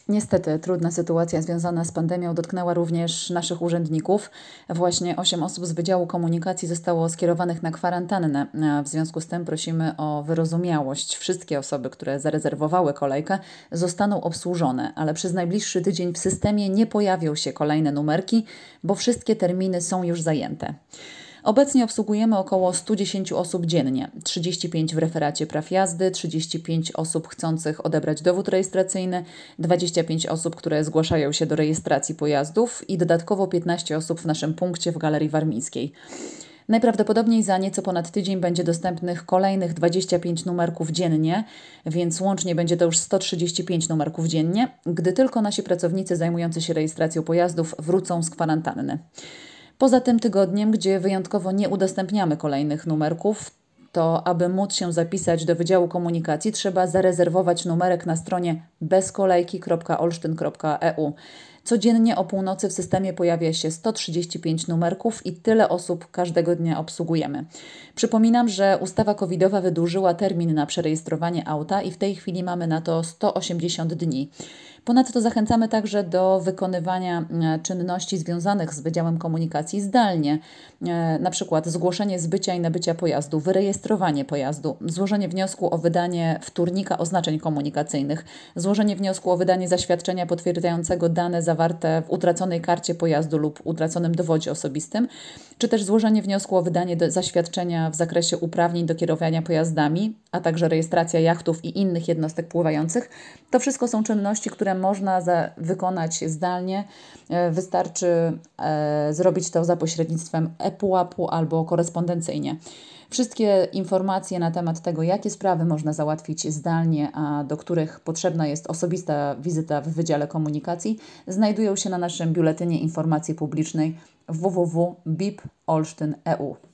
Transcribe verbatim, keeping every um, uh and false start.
Niestety, trudna sytuacja związana z pandemią dotknęła również naszych urzędników. Właśnie osiem osób z Wydziału Komunikacji zostało skierowanych na kwarantannę. W związku z tym prosimy o wyrozumiałość. Wszystkie osoby, które zarezerwowały kolejkę, zostaną obsłużone, ale przez najbliższy tydzień w systemie nie pojawią się kolejne numerki, bo wszystkie terminy są już zajęte. Obecnie obsługujemy około sto dziesięć osób dziennie, trzydzieści pięć w referacie praw jazdy, trzydzieści pięć osób chcących odebrać dowód rejestracyjny, dwadzieścia pięć osób, które zgłaszają się do rejestracji pojazdów i dodatkowo piętnaście osób w naszym punkcie w Galerii Warmińskiej. Najprawdopodobniej za nieco ponad tydzień będzie dostępnych kolejnych dwadzieścia pięć numerków dziennie, więc łącznie będzie to już sto trzydzieści pięć numerków dziennie, gdy tylko nasi pracownicy zajmujący się rejestracją pojazdów wrócą z kwarantanny. Poza tym tygodniem, gdzie wyjątkowo nie udostępniamy kolejnych numerków, to aby móc się zapisać do Wydziału Komunikacji, trzeba zarezerwować numerek na stronie bezkolejki kropka olsztyn kropka e u. Codziennie o północy w systemie pojawia się sto trzydzieści pięć numerków i tyle osób każdego dnia obsługujemy. Przypominam, że ustawa covidowa wydłużyła termin na przerejestrowanie auta i w tej chwili mamy na to sto osiemdziesiąt dni. Ponadto zachęcamy także do wykonywania czynności związanych z Wydziałem Komunikacji zdalnie, na przykład zgłoszenie zbycia i nabycia pojazdu, wyrejestrowanie pojazdu, złożenie wniosku o wydanie wtórnika oznaczeń komunikacyjnych, złożenie wniosku o wydanie zaświadczenia potwierdzającego dane zawarte w utraconej karcie pojazdu lub utraconym dowodzie osobistym, czy też złożenie wniosku o wydanie zaświadczenia w zakresie uprawnień do kierowania pojazdami, a także rejestracja jachtów i innych jednostek pływających. To wszystko są czynności, które można za, wykonać zdalnie. Wystarczy e, zrobić to za pośrednictwem ePUAP-u albo korespondencyjnie. Wszystkie informacje na temat tego, jakie sprawy można załatwić zdalnie, a do których potrzebna jest osobista wizyta w Wydziale Komunikacji, znajdują się na naszym biuletynie informacji publicznej w w w kropka b i p olsztyn kropka e u.